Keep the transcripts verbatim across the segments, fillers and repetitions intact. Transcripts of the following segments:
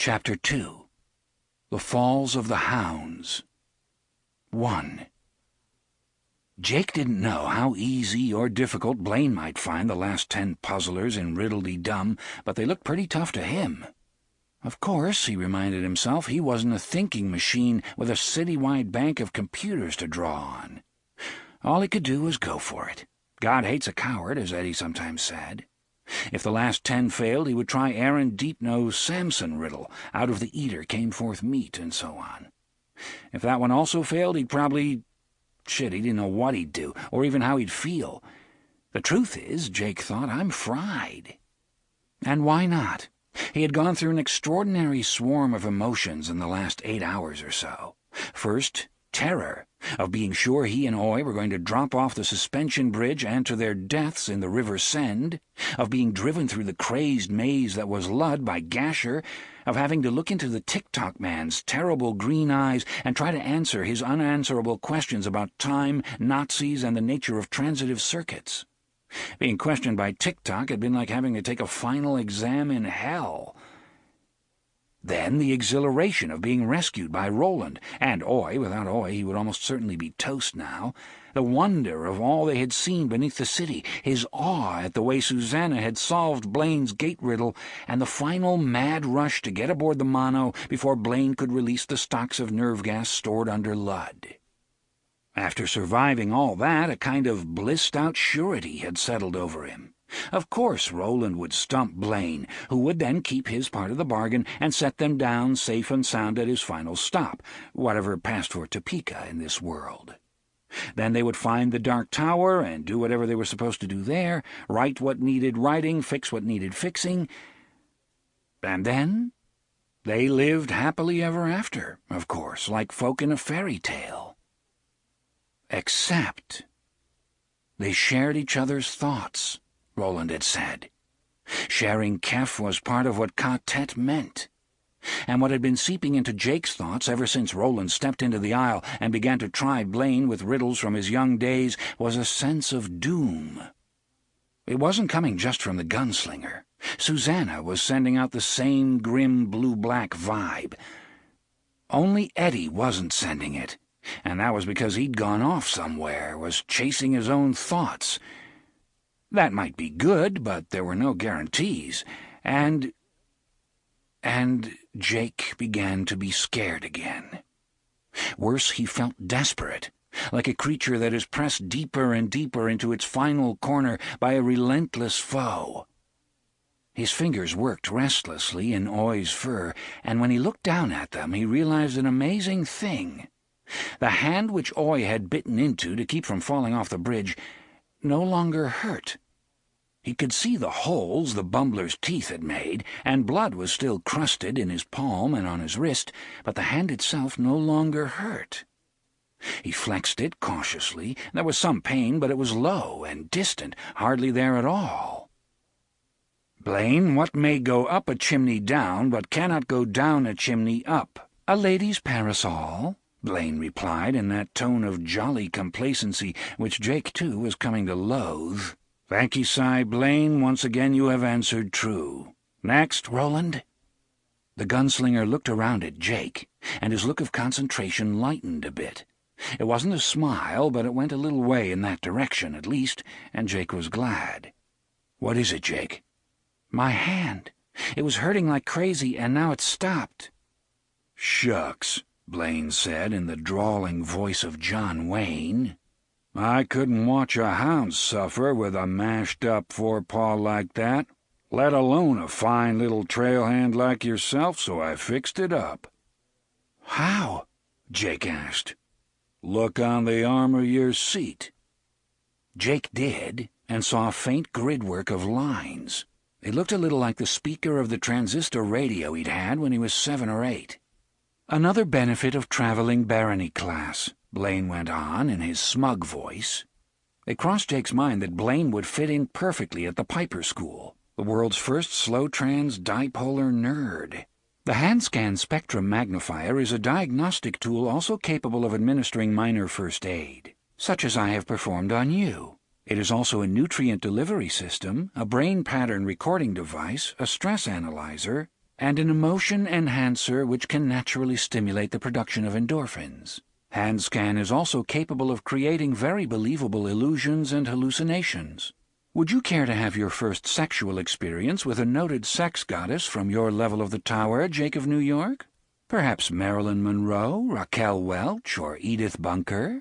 Chapter two. The Falls of the Hounds. one. Jake didn't know how easy or difficult Blaine might find the last ten puzzlers in Riddle-de-Dum, but they looked pretty tough to him. Of course, he reminded himself, he wasn't a thinking machine with a citywide bank of computers to draw on. All he could do was go for it. God hates a coward, as Eddie sometimes said. If the last ten failed, he would try Aaron Deepno's Samson riddle, out of the eater came forth meat, and so on. If that one also failed, he'd probably... Shit, he didn't know what he'd do, or even how he'd feel. The truth is, Jake thought, I'm fried. And why not? He had gone through an extraordinary swarm of emotions in the last eight hours or so. First, terror, of being sure he and Oy were going to drop off the suspension bridge and to their deaths in the River Send, of being driven through the crazed maze that was Ludd by Gasher, of having to look into the Tick-Tock man's terrible green eyes and try to answer his unanswerable questions about time, Nazis, and the nature of transitive circuits. Being questioned by Tick-Tock had been like having to take a final exam in hell. Then the exhilaration of being rescued by Roland, and Oy. Without Oy he would almost certainly be toast now. The wonder of all they had seen beneath the city, his awe at the way Susanna had solved Blaine's gate riddle, and the final mad rush to get aboard the Mono before Blaine could release the stocks of nerve gas stored under Ludd. After surviving all that, a kind of blissed-out surety had settled over him. Of course Roland would stump Blaine, who would then keep his part of the bargain and set them down safe and sound at his final stop, whatever passed for Topeka in this world. Then they would find the Dark Tower and do whatever they were supposed to do there, write what needed writing, fix what needed fixing. And then they lived happily ever after, of course, like folk in a fairy tale. Except they shared each other's thoughts, Roland had said. Sharing Kef was part of what Ka-Tet meant. And what had been seeping into Jake's thoughts ever since Roland stepped into the aisle and began to try Blaine with riddles from his young days was a sense of doom. It wasn't coming just from the gunslinger. Susanna was sending out the same grim blue-black vibe. Only Eddie wasn't sending it, and that was because he'd gone off somewhere, was chasing his own thoughts. That might be good, but there were no guarantees, and... And Jake began to be scared again. Worse, he felt desperate, like a creature that is pressed deeper and deeper into its final corner by a relentless foe. His fingers worked restlessly in Oy's fur, and when he looked down at them, he realized an amazing thing. The hand which Oy had bitten into to keep from falling off the bridge no longer hurt. He could see the holes the bumbler's teeth had made, and blood was still crusted in his palm and on his wrist, but the hand itself no longer hurt. He flexed it cautiously. There was some pain, but it was low and distant, hardly there at all. "Blaine, what may go up a chimney down, but cannot go down a chimney up? A lady's parasol," Blaine replied in that tone of jolly complacency which Jake, too, was coming to loathe. "Thank ye, Si Blaine. Once again you have answered true. Next, Roland." The gunslinger looked around at Jake, and his look of concentration lightened a bit. It wasn't a smile, but it went a little way in that direction, at least, and Jake was glad. "What is it, Jake?" "My hand. It was hurting like crazy, and now it's stopped." "Shucks," Blaine said in the drawling voice of John Wayne. "I couldn't watch a hound suffer with a mashed-up forepaw like that, let alone a fine little trail hand like yourself, so I fixed it up." "How?" Jake asked. "Look on the arm of your seat." Jake did, and saw a faint gridwork of lines. It looked a little like the speaker of the transistor radio he'd had when he was seven or eight. "Another benefit of traveling barony class," Blaine went on in his smug voice. It crossed Jake's mind that Blaine would fit in perfectly at the Piper School, the world's first slow-trans dipolar nerd. The Handscan Spectrum Magnifier is a diagnostic tool also capable of administering minor first aid, such as I have performed on you. It is also a nutrient delivery system, a brain pattern recording device, a stress analyzer, and an emotion enhancer which can naturally stimulate the production of endorphins. HandScan is also capable of creating very believable illusions and hallucinations. Would you care to have your first sexual experience with a noted sex goddess from your level of the tower, Jake of New York? Perhaps Marilyn Monroe, Raquel Welch, or Edith Bunker?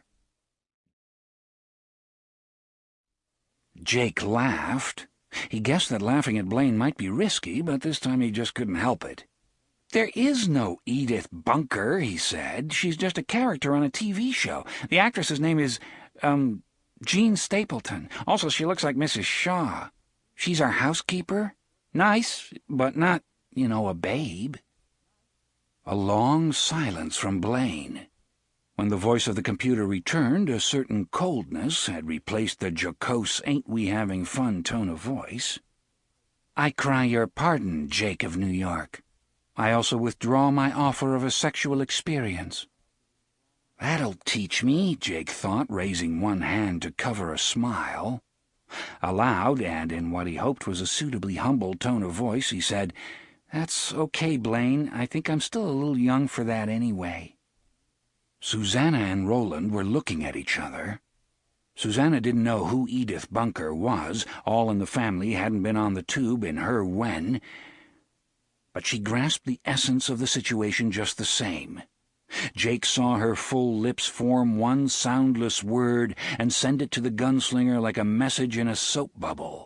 Jake laughed. He guessed that laughing at Blaine might be risky, but this time he just couldn't help it. "There is no Edith Bunker," he said. "She's just a character on a T V show. The actress's name is, um, Jean Stapleton. Also, she looks like Missus Shaw. She's our housekeeper. Nice, but not, you know, a babe." A long silence from Blaine. When the voice of the computer returned, a certain coldness had replaced the jocose ain't-we-having-fun tone of voice. "I cry your pardon, Jake of New York. I also withdraw my offer of a sexual experience." "That'll teach me," Jake thought, raising one hand to cover a smile. Aloud, and in what he hoped was a suitably humble tone of voice, he said, "That's okay, Blaine. I think I'm still a little young for that anyway." Susanna and Roland were looking at each other. Susanna didn't know who Edith Bunker was. All in the family hadn't been on the tube in her when. But she grasped the essence of the situation just the same. Jake saw her full lips form one soundless word and send it to the gunslinger like a message in a soap bubble.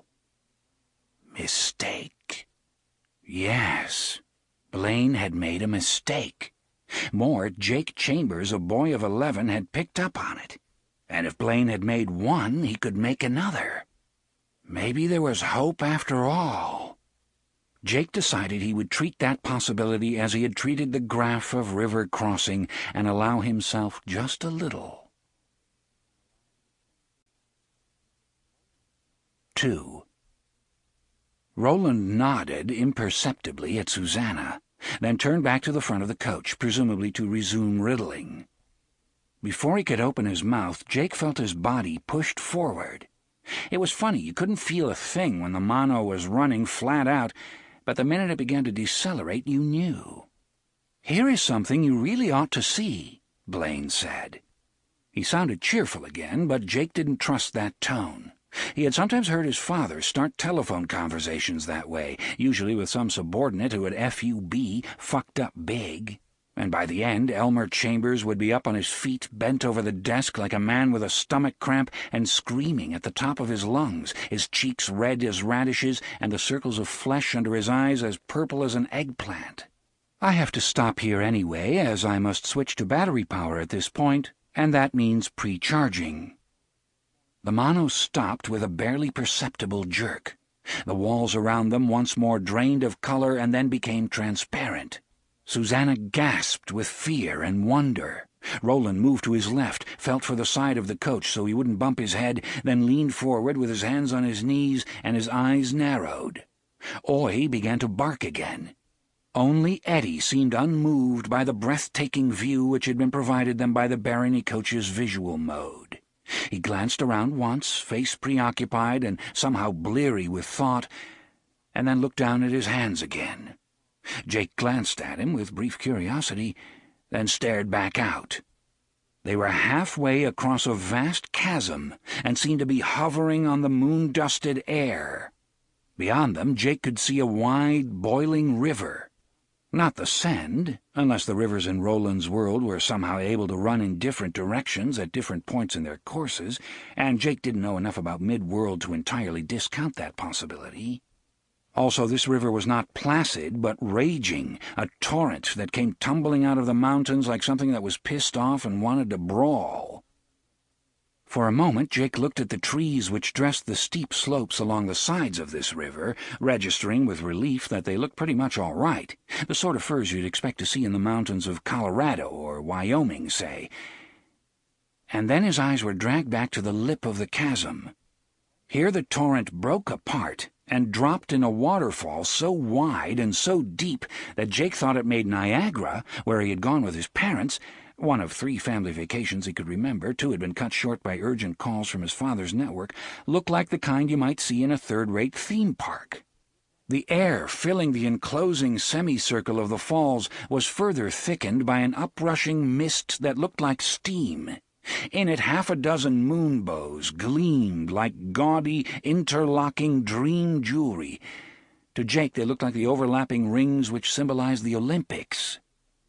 Mistake. Yes, Blaine had made a mistake. More, Jake Chambers, a boy of eleven, had picked up on it. And if Blaine had made one, he could make another. Maybe there was hope after all. Jake decided he would treat that possibility as he had treated the graph of river crossing and allow himself just a little. Two. Roland nodded imperceptibly at Susanna, then turned back to the front of the coach, presumably to resume riddling. Before he could open his mouth, Jake felt his body pushed forward. It was funny, you couldn't feel a thing when the mono was running flat out, but the minute it began to decelerate, you knew. "Here is something you really ought to see," Blaine said. He sounded cheerful again, but Jake didn't trust that tone. He had sometimes heard his father start telephone conversations that way, usually with some subordinate who had F U B, fucked up big. And by the end, Elmer Chambers would be up on his feet, bent over the desk like a man with a stomach cramp, and screaming at the top of his lungs, his cheeks red as radishes and the circles of flesh under his eyes as purple as an eggplant. "I have to stop here anyway, as I must switch to battery power at this point, and that means pre-charging." The mono stopped with a barely perceptible jerk. The walls around them once more drained of color and then became transparent. Susanna gasped with fear and wonder. Roland moved to his left, felt for the side of the coach so he wouldn't bump his head, then leaned forward with his hands on his knees and his eyes narrowed. Oi began to bark again. Only Eddie seemed unmoved by the breathtaking view which had been provided them by the Barony coach's visual mode. He glanced around once, face preoccupied and somehow bleary with thought, and then looked down at his hands again. Jake glanced at him with brief curiosity, then stared back out. They were halfway across a vast chasm and seemed to be hovering on the moon-dusted air. Beyond them, Jake could see a wide, boiling river. Not the Send, unless the rivers in Roland's world were somehow able to run in different directions at different points in their courses, and Jake didn't know enough about mid-world to entirely discount that possibility. Also, this river was not placid, but raging, a torrent that came tumbling out of the mountains like something that was pissed off and wanted to brawl. For a moment, Jake looked at the trees which dressed the steep slopes along the sides of this river, registering with relief that they looked pretty much all right, the sort of firs you'd expect to see in the mountains of Colorado or Wyoming, say. And then his eyes were dragged back to the lip of the chasm. Here the torrent broke apart and dropped in a waterfall so wide and so deep that Jake thought it made Niagara, where he had gone with his parents, one of three family vacations he could remember, two had been cut short by urgent calls from his father's network, look like the kind you might see in a third-rate theme park. The air filling the enclosing semicircle of the falls was further thickened by an uprushing mist that looked like steam. In it half a dozen moonbows gleamed like gaudy, interlocking dream jewelry. To Jake they looked like the overlapping rings which symbolized the Olympics.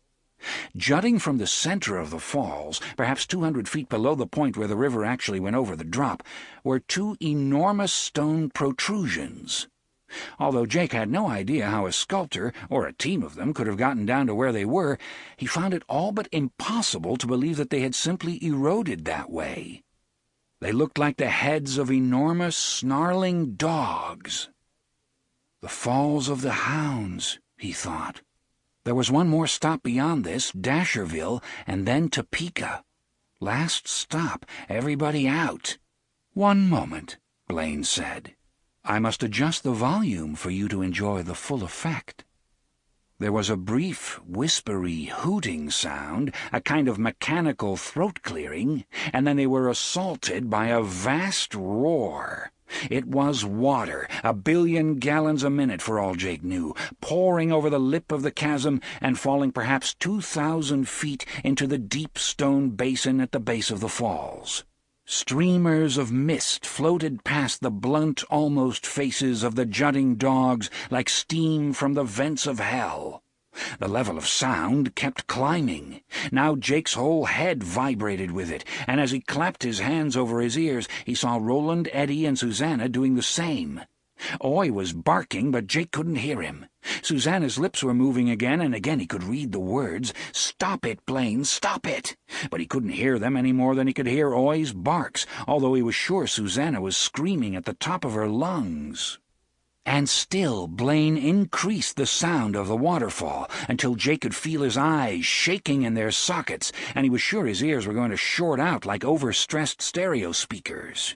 Jutting from the center of the falls, perhaps two hundred feet below the point where the river actually went over the drop, were two enormous stone protrusions. Although Jake had no idea how a sculptor, or a team of them, could have gotten down to where they were, he found it all but impossible to believe that they had simply eroded that way. They looked like the heads of enormous, snarling dogs. The Falls of the Hounds, he thought. There was one more stop beyond this, Dasherville, and then Topeka. Last stop, everybody out. "One moment," Blaine said. "I must adjust the volume for you to enjoy the full effect." There was a brief, whispery, hooting sound, a kind of mechanical throat-clearing, and then they were assaulted by a vast roar. It was water, a billion gallons a minute for all Jake knew, pouring over the lip of the chasm and falling perhaps two thousand feet into the deep stone basin at the base of the falls. Streamers of mist floated past the blunt, almost faces of the jutting dogs like steam from the vents of hell. The level of sound kept climbing. Now Jake's whole head vibrated with it, and as he clapped his hands over his ears, he saw Roland, Eddie, and Susanna doing the same. Oy was barking, but Jake couldn't hear him. Susanna's lips were moving again, and again he could read the words, "Stop it, Blaine, stop it!" But he couldn't hear them any more than he could hear Oy's barks, although he was sure Susanna was screaming at the top of her lungs. And still Blaine increased the sound of the waterfall until Jake could feel his eyes shaking in their sockets, and he was sure his ears were going to short out like overstressed stereo speakers.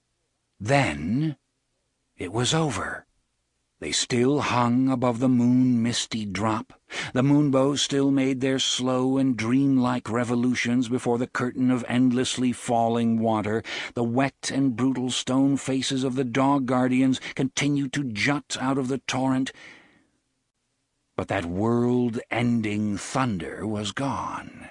Then it was over. They still hung above the moon-misty drop. The moonbows still made their slow and dreamlike revolutions before the curtain of endlessly falling water. The wet and brutal stone faces of the dog guardians continued to jut out of the torrent. But that world-ending thunder was gone.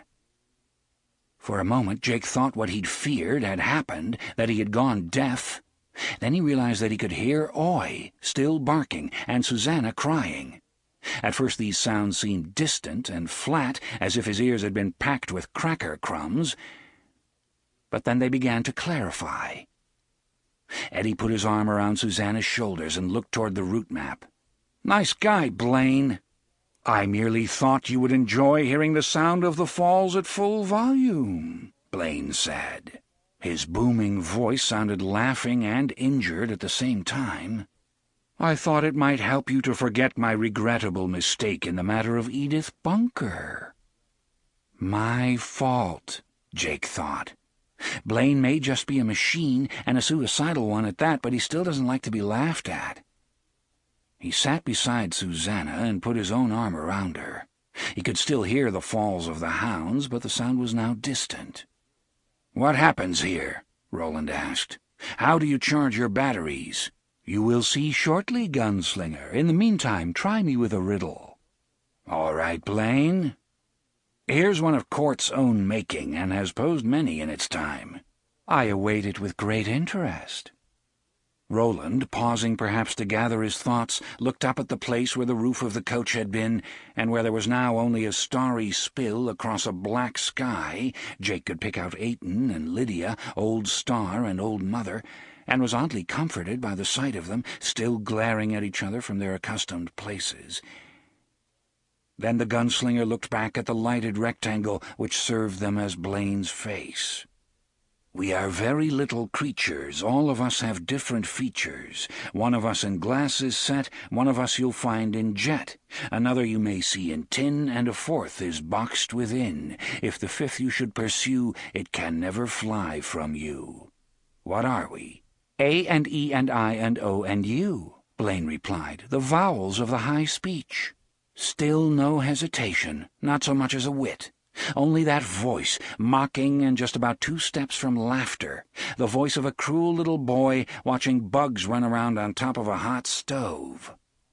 For a moment Jake thought what he'd feared had happened, that he had gone deaf. Then he realized that he could hear Oy still barking and Susanna crying. At first these sounds seemed distant and flat, as if his ears had been packed with cracker crumbs. But then they began to clarify. Eddie put his arm around Susanna's shoulders and looked toward the route map. "Nice guy, Blaine. I merely thought you would enjoy hearing the sound of the falls at full volume," Blaine said. His booming voice sounded laughing and injured at the same time. "I thought it might help you to forget my regrettable mistake in the matter of Edith Bunker." My fault, Jake thought. Blaine may just be a machine, and a suicidal one at that, but he still doesn't like to be laughed at. He sat beside Susanna and put his own arm around her. He could still hear the Falls of the Hounds, but the sound was now distant. "What happens here?" Roland asked. "How do you charge your batteries?" "You will see shortly, gunslinger. In the meantime, try me with a riddle." "All right, Blaine. Here's one of Court's own making, and has posed many in its time." "I await it with great interest." Roland, pausing perhaps to gather his thoughts, looked up at the place where the roof of the coach had been, and where there was now only a starry spill across a black sky. Jake could pick out Ayton and Lydia, Old Star and Old Mother, and was oddly comforted by the sight of them, still glaring at each other from their accustomed places. Then the gunslinger looked back at the lighted rectangle which served them as Blaine's face. "We are very little creatures. All of us have different features. One of us in glasses set, one of us you'll find in jet. Another you may see in tin, and a fourth is boxed within. If the fifth you should pursue, it can never fly from you. What are we?" "A and E and I and O and U," Blaine replied, "the vowels of the high speech." Still no hesitation, not so much as a whit. Only that voice, mocking and just about two steps from laughter, the voice of a cruel little boy watching bugs run around on top of a hot stove.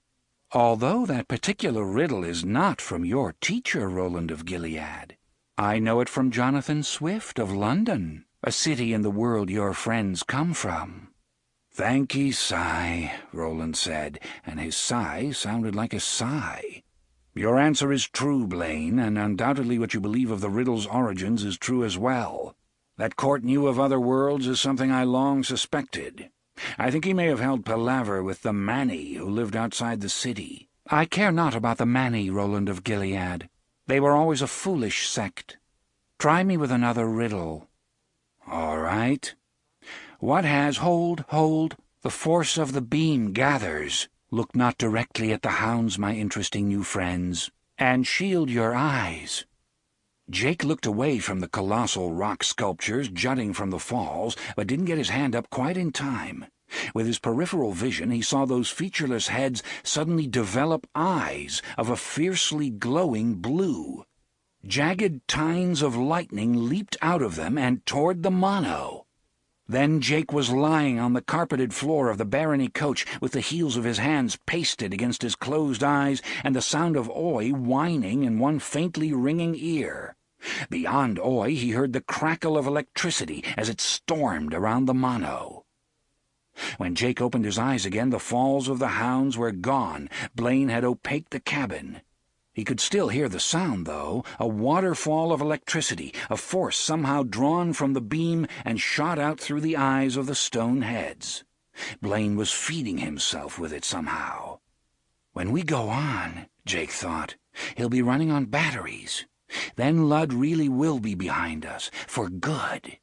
Although that particular riddle is not from your teacher, Roland of Gilead. I know it from Jonathan Swift of London, a city in the world your friends come from." "Thank ye, sigh," Roland said, and his sigh sounded like a sigh. "Your answer is true, Blaine, and undoubtedly what you believe of the riddle's origins is true as well. That Cort knew of other worlds is something I long suspected. I think he may have held palaver with the Mani who lived outside the city." "I care not about the Mani, Roland of Gilead. They were always a foolish sect. Try me with another riddle." "All right. What has... Hold, hold. The force of the beam gathers. Look not directly at the hounds, my interesting new friends, and shield your eyes." Jake looked away from the colossal rock sculptures jutting from the falls, but didn't get his hand up quite in time. With his peripheral vision, he saw those featureless heads suddenly develop eyes of a fiercely glowing blue. Jagged tines of lightning leaped out of them and toward the mono. Then Jake was lying on the carpeted floor of the barony coach with the heels of his hands pasted against his closed eyes and the sound of Oi whining in one faintly ringing ear. Beyond Oi, he heard the crackle of electricity as it stormed around the mono. When Jake opened his eyes again, the falls of the hounds were gone. Blaine had opaqued the cabin. He could still hear the sound, though, a waterfall of electricity, a force somehow drawn from the beam and shot out through the eyes of the stone heads. Blaine was feeding himself with it somehow. When we go on, Jake thought, he'll be running on batteries. Then Ludd really will be behind us, for good.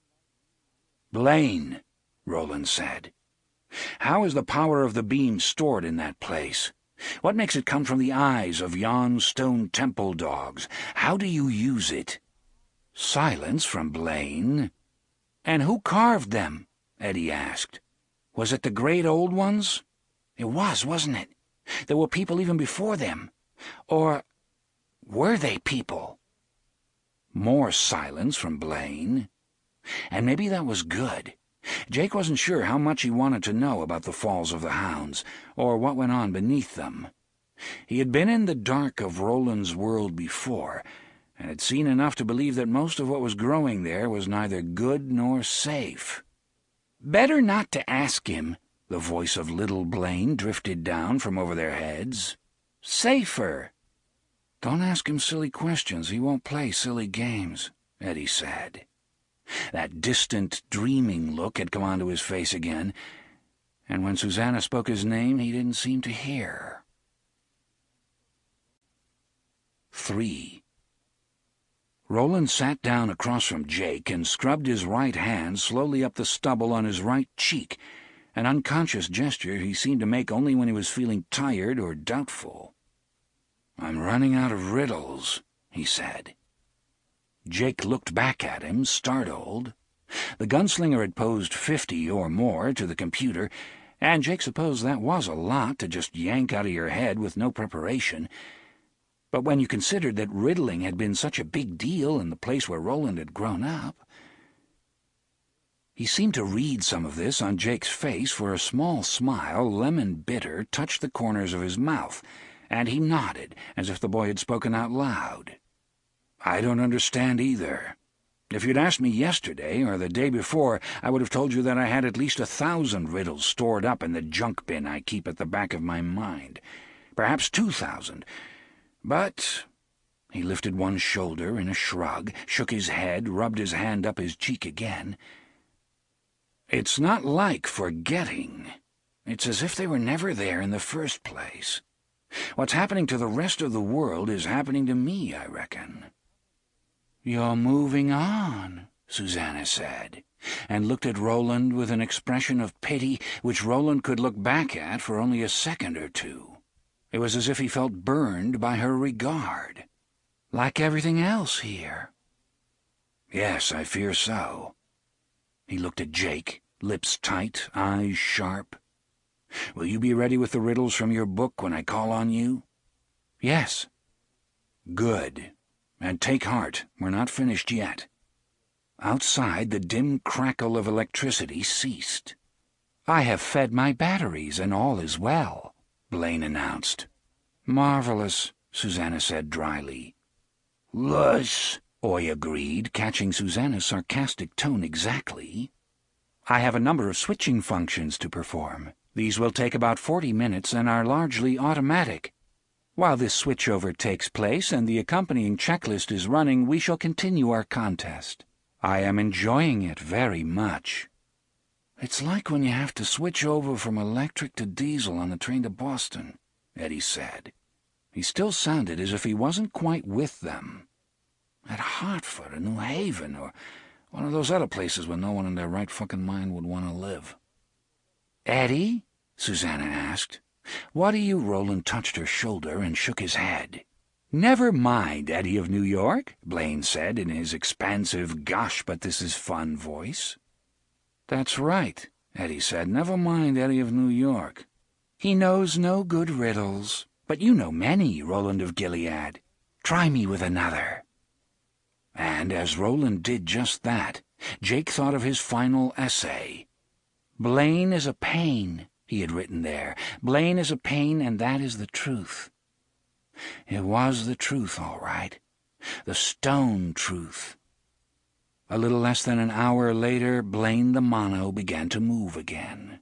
"Blaine," Roland said, "how is the power of the beam stored in that place? What makes it come from the eyes of yon stone temple dogs? How do you use it?" Silence from Blaine. "And who carved them?" Eddie asked. "Was it the great old ones?" "It was, wasn't it? There were people even before them. Or were they people?" More silence from Blaine. And maybe that was good. Jake wasn't sure how much he wanted to know about the Falls of the Hounds, or what went on beneath them. He had been in the dark of Roland's world before, and had seen enough to believe that most of what was growing there was neither good nor safe. "Better not to ask him," the voice of little Blaine drifted down from over their heads. "Safer." "Don't ask him silly questions. He won't play silly games," Eddie said. That distant, dreaming look had come onto his face again, and when Susanna spoke his name, he didn't seem to hear. Three. Roland sat down across from Jake and scrubbed his right hand slowly up the stubble on his right cheek, an unconscious gesture he seemed to make only when he was feeling tired or doubtful. "I'm running out of riddles," he said. Jake looked back at him, startled. The gunslinger had posed fifty or more to the computer, and Jake supposed that was a lot to just yank out of your head with no preparation. But when you considered that riddling had been such a big deal in the place where Roland had grown up... He seemed to read some of this on Jake's face, for a small smile, lemon-bitter, touched the corners of his mouth, and he nodded, as if the boy had spoken out loud. "I don't understand either. If you'd asked me yesterday or the day before, I would have told you that I had at least a thousand riddles stored up in the junk bin I keep at the back of my mind. Perhaps two thousand. But..." He lifted one shoulder in a shrug, shook his head, rubbed his hand up his cheek again. "It's not like forgetting. It's as if they were never there in the first place. What's happening to the rest of the world is happening to me, I reckon." "You're moving on," Susanna said, and looked at Roland with an expression of pity which Roland could look back at for only a second or two. It was as if he felt burned by her regard. "Like everything else here." "Yes, I fear so." He looked at Jake, lips tight, eyes sharp. "Will you be ready with the riddles from your book when I call on you?" "Yes." "Good. And take heart, we're not finished yet." Outside, the dim crackle of electricity ceased. "I have fed my batteries, and all is well." Blaine announced. "Marvelous," Susanna said dryly. "Lush," Oy agreed, catching Susanna's sarcastic tone exactly. "I have a number of switching functions to perform. These will take about forty minutes and are largely automatic. While this switchover takes place and the accompanying checklist is running, we shall continue our contest. I am enjoying it very much." "It's like when you have to switch over from electric to diesel on the train to Boston," Eddie said. He still sounded as if he wasn't quite with them. "At Hartford or New Haven or one of those other places where no one in their right fucking mind would want to live." "Eddie?" Susanna asked. "What are you?" Roland touched her shoulder and shook his head. "Never mind, Eddie of New York," Blaine said in his expansive gosh-but-this-is-fun voice. "That's right," Eddie said. "Never mind, Eddie of New York. He knows no good riddles. But you know many, Roland of Gilead. Try me with another." And as Roland did just that, Jake thought of his final essay. "Blaine is a pain," he had written there. "Blaine is a pain, and that is the truth." It was the truth, all right. The stone truth. A little less than an hour later, Blaine the Mono began to move again.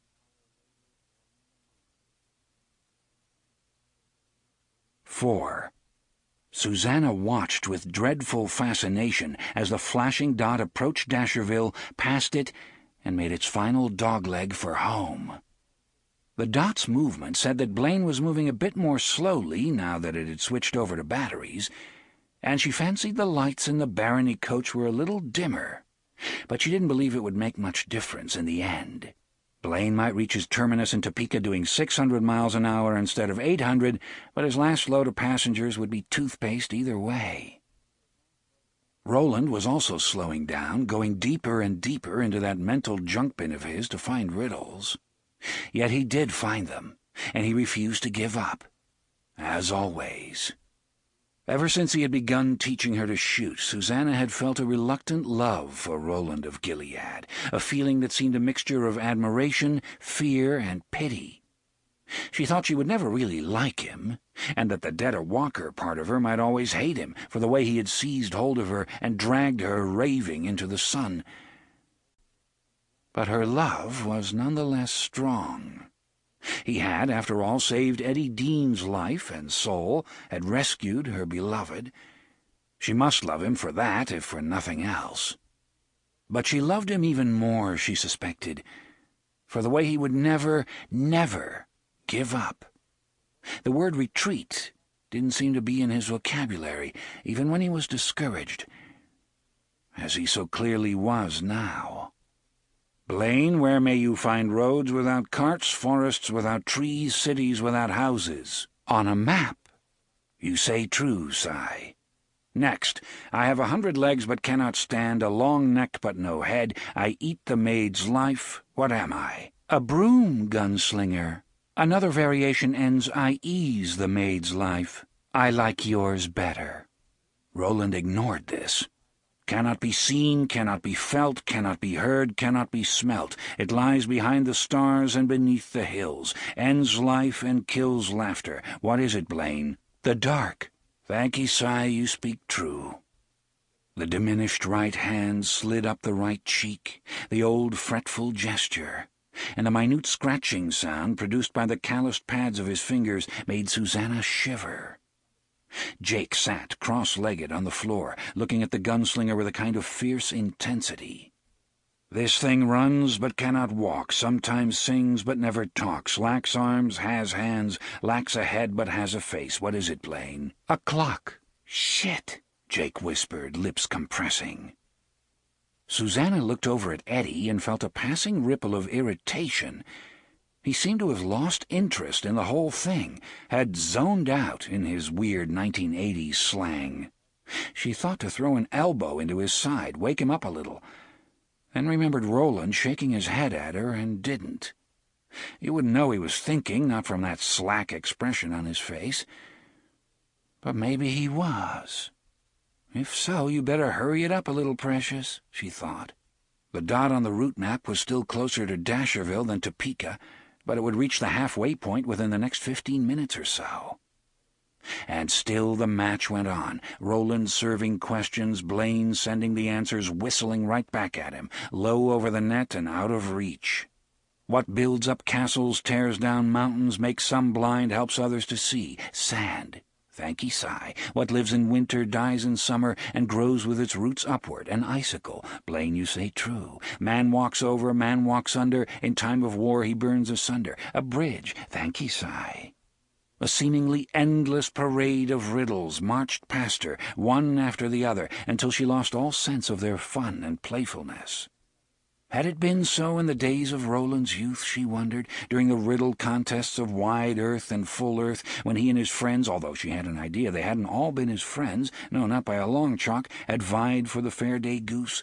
Four. Susanna watched with dreadful fascination as the flashing dot approached Dasherville, passed it, and made its final dogleg for home. The dot's movement said that Blaine was moving a bit more slowly now that it had switched over to batteries, and she fancied the lights in the barony coach were a little dimmer, but she didn't believe it would make much difference in the end. Blaine might reach his terminus in Topeka doing six hundred miles an hour instead of eight hundred, but his last load of passengers would be toothpaste either way. Roland was also slowing down, going deeper and deeper into that mental junk bin of his to find riddles. Yet he did find them, and he refused to give up, as always. Ever since he had begun teaching her to shoot, Susanna had felt a reluctant love for Roland of Gilead, a feeling that seemed a mixture of admiration, fear, and pity. She thought she would never really like him, and that the Deader Walker part of her might always hate him for the way he had seized hold of her and dragged her raving into the sun. But her love was none the less strong. He had, after all, saved Eddie Dean's life and soul, had rescued her beloved. She must love him for that, if for nothing else. But she loved him even more, she suspected, for the way he would never, never give up. The word retreat didn't seem to be in his vocabulary, even when he was discouraged, as he so clearly was now. "Blaine, where may you find roads without carts, forests without trees, cities without houses? On a map." "You say true, Cy." "Next, I have a hundred legs but cannot stand, a long neck but no head. I eat the maid's life. What am I?" "A broom, gunslinger." Another variation ends, "I ease the maid's life. I like yours better." Roland ignored this. Cannot be seen, cannot be felt, cannot be heard, cannot be smelt. It lies behind the stars and beneath the hills, ends life and kills laughter. What is it, Blaine? "The dark." "Thank ye, Cy, you speak true." The diminished right hand slid up the right cheek, the old fretful gesture, and the minute scratching sound produced by the calloused pads of his fingers made Susanna shiver. Jake sat cross-legged on the floor, looking at the gunslinger with a kind of fierce intensity. "This thing runs but cannot walk, sometimes sings but never talks, lacks arms, has hands, lacks a head but has a face. What is it, Blaine?" "A clock." "Shit," Jake whispered, lips compressing. Susanna looked over at Eddie and felt a passing ripple of irritation. He seemed to have lost interest in the whole thing, had zoned out in his weird nineteen eighties slang. She thought to throw an elbow into his side, wake him up a little, then remembered Roland shaking his head at her and didn't. You wouldn't know he was thinking, not from that slack expression on his face. But maybe he was. If so, you better hurry it up a little, precious, she thought. The dot on the route map was still closer to Dasherville than Topeka, but it would reach the halfway point within the next fifteen minutes or so. And still the match went on, Roland serving questions, Blaine sending the answers whistling right back at him, low over the net and out of reach. What builds up castles, tears down mountains, makes some blind, helps others to see. Sand. Thanky sigh. What lives in winter dies in summer and grows with its roots upward. An icicle. Blaine, you say true. Man walks over, man walks under. In time of war he burns asunder. A bridge. Thanky sigh. A seemingly endless parade of riddles marched past her, one after the other, until she lost all sense of their fun and playfulness. Had it been so in the days of Roland's youth, she wondered, during the riddle contests of wide earth and full earth, when he and his friends, although she had an idea they hadn't all been his friends, no, not by a long chalk, had vied for the fair day goose?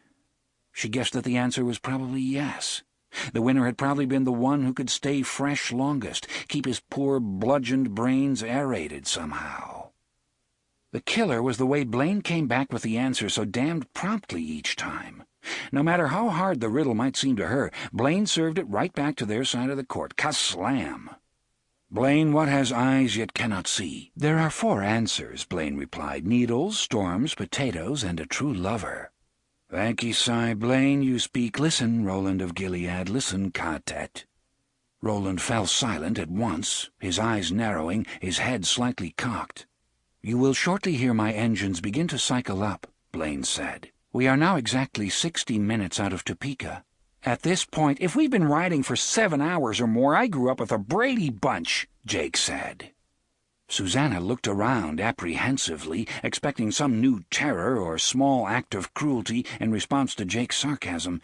She guessed that the answer was probably yes. The winner had probably been the one who could stay fresh longest, keep his poor bludgeoned brains aerated somehow. The killer was the way Blaine came back with the answer so damned promptly each time. No matter how hard the riddle might seem to her, Blaine served it right back to their side of the court. Ka-slam! Blaine, what has eyes yet cannot see? There are four answers, Blaine replied. Needles, storms, potatoes, and a true lover. Thanky sigh, Blaine, you speak. Listen, Roland of Gilead, listen, Ka-Tet. Roland fell silent at once, his eyes narrowing, his head slightly cocked. You will shortly hear my engines begin to cycle up, Blaine said. We are now exactly sixty minutes out of Topeka. At this point, if we've been riding for seven hours or more, I grew up with a Brady Bunch, Jake said. Susanna looked around apprehensively, expecting some new terror or small act of cruelty in response to Jake's sarcasm.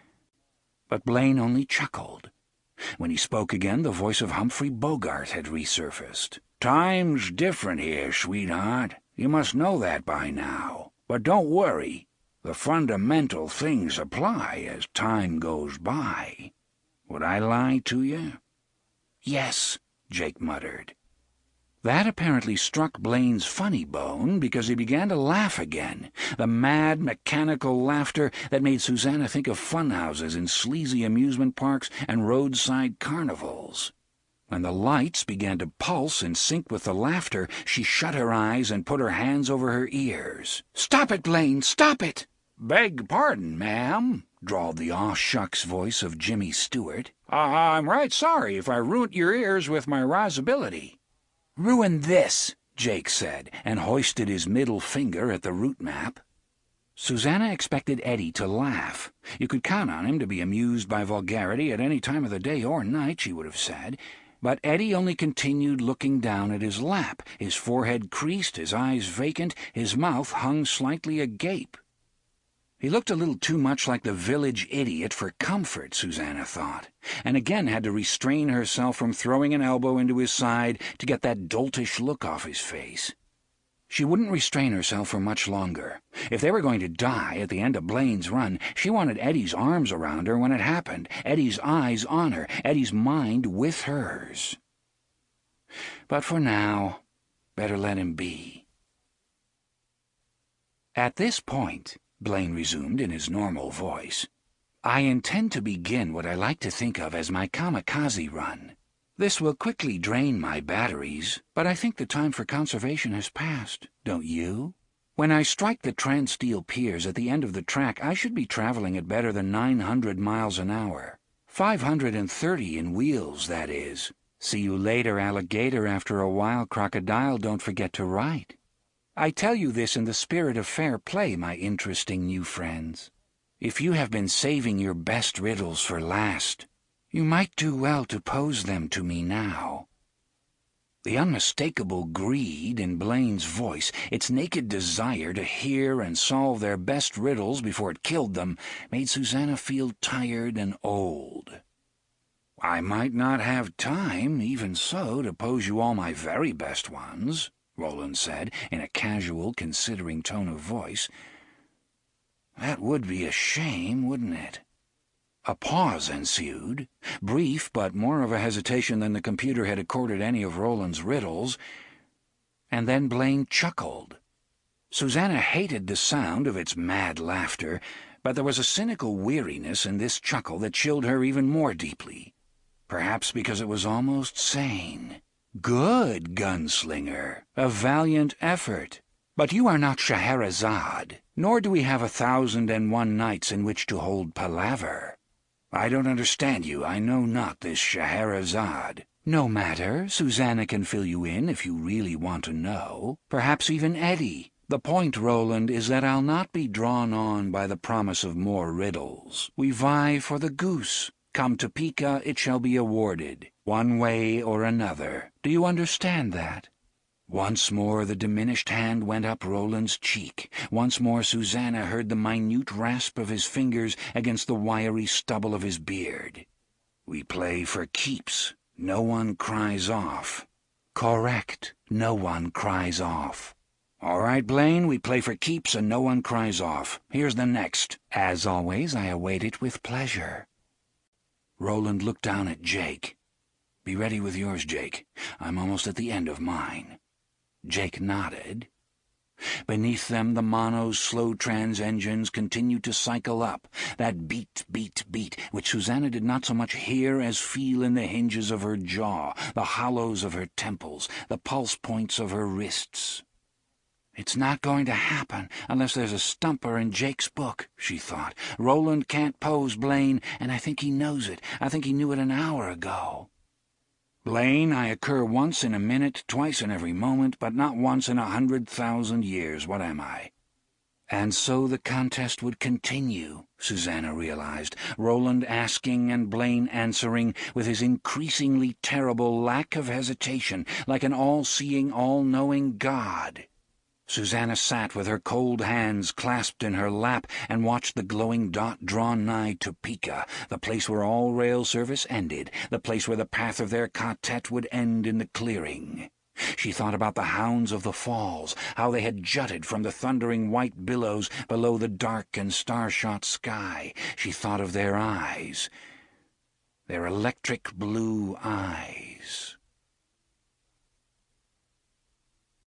But Blaine only chuckled. When he spoke again, the voice of Humphrey Bogart had resurfaced. Time's different here, sweetheart. You must know that by now. But don't worry. The fundamental things apply as time goes by. Would I lie to you? Yes, Jake muttered. That apparently struck Blaine's funny bone, because he began to laugh again, the mad, mechanical laughter that made Susanna think of funhouses in sleazy amusement parks and roadside carnivals. When the lights began to pulse in sync with the laughter, she shut her eyes and put her hands over her ears. "Stop it, Blaine! Stop it!" "Beg pardon, ma'am," drawled the aw-shucks voice of Jimmy Stewart. Uh, I'm right sorry if I ruined your ears with my risibility." "Ruin this," Jake said, and hoisted his middle finger at the route map. Susanna expected Eddie to laugh. You could count on him to be amused by vulgarity at any time of the day or night, she would have said. But Eddie only continued looking down at his lap, his forehead creased, his eyes vacant, his mouth hung slightly agape. He looked a little too much like the village idiot for comfort, Susanna thought, and again had to restrain herself from throwing an elbow into his side to get that doltish look off his face. She wouldn't restrain herself for much longer. If they were going to die at the end of Blaine's run, she wanted Eddie's arms around her when it happened, Eddie's eyes on her, Eddie's mind with hers. But for now, better let him be. At this point, Blaine resumed in his normal voice, I intend to begin what I like to think of as my kamikaze run. This will quickly drain my batteries, but I think the time for conservation has passed, don't you? When I strike the Transsteel piers at the end of the track, I should be traveling at better than nine hundred miles an hour. five hundred thirty in wheels, that is. See you later, alligator. After a while, crocodile, don't forget to write. I tell you this in the spirit of fair play, my interesting new friends. If you have been saving your best riddles for last, you might do well to pose them to me now. The unmistakable greed in Blaine's voice, its naked desire to hear and solve their best riddles before it killed them, made Susanna feel tired and old. I might not have time, even so, to pose you all my very best ones, Roland said, in a casual, considering tone of voice. That would be a shame, wouldn't it? A pause ensued, brief but more of a hesitation than the computer had accorded any of Roland's riddles, and then Blaine chuckled. Susanna hated the sound of its mad laughter, but there was a cynical weariness in this chuckle that chilled her even more deeply. Perhaps because it was almost sane. Good, gunslinger. A valiant effort. But you are not Scheherazade, nor do we have a thousand and one nights in which to hold palaver. I don't understand you. I know not this Scheherazade. No matter. Susanna can fill you in if you really want to know. Perhaps even Eddie. The point, Roland, is that I'll not be drawn on by the promise of more riddles. We vie for the goose. Come to Pica, it shall be awarded, one way or another. Do you understand that? Once more the diminished hand went up Roland's cheek. Once more Susanna heard the minute rasp of his fingers against the wiry stubble of his beard. We play for keeps. No one cries off. Correct. No one cries off. All right, Blaine, we play for keeps and no one cries off. Here's the next. As always, I await it with pleasure. Roland looked down at Jake. Be ready with yours, Jake. I'm almost at the end of mine. Jake nodded. Beneath them, the mono's slow trans engines continued to cycle up, that beat, beat, beat, which Susanna did not so much hear as feel in the hinges of her jaw, the hollows of her temples, the pulse points of her wrists. It's not going to happen unless there's a stumper in Jake's book, she thought. Roland can't pose Blaine, and I think he knows it. I think he knew it an hour ago. Blaine, I occur once in a minute, twice in every moment, but not once in a hundred thousand years. What am I? And so the contest would continue, Susanna realized, Roland asking and Blaine answering with his increasingly terrible lack of hesitation, like an all-seeing, all-knowing God. Susanna sat with her cold hands clasped in her lap and watched the glowing dot draw nigh to Pica, the place where all rail service ended, the place where the path of their quartet would end in the clearing. She thought about the hounds of the falls, how they had jutted from the thundering white billows below the dark and star-shot sky. She thought of their eyes, their electric blue eyes.